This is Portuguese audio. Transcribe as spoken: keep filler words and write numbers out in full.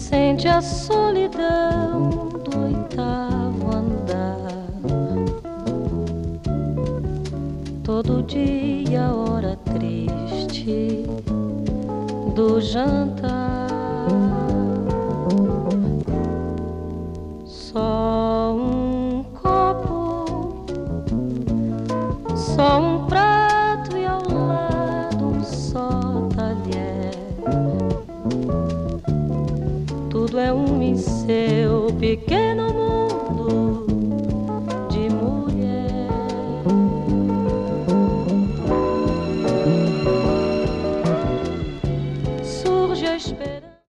sente a solidão do oitavo andar. Todo dia, hora triste do jantar. Só um copo, só um prato e ao lado um só talher. Tudo é um em seu pequeno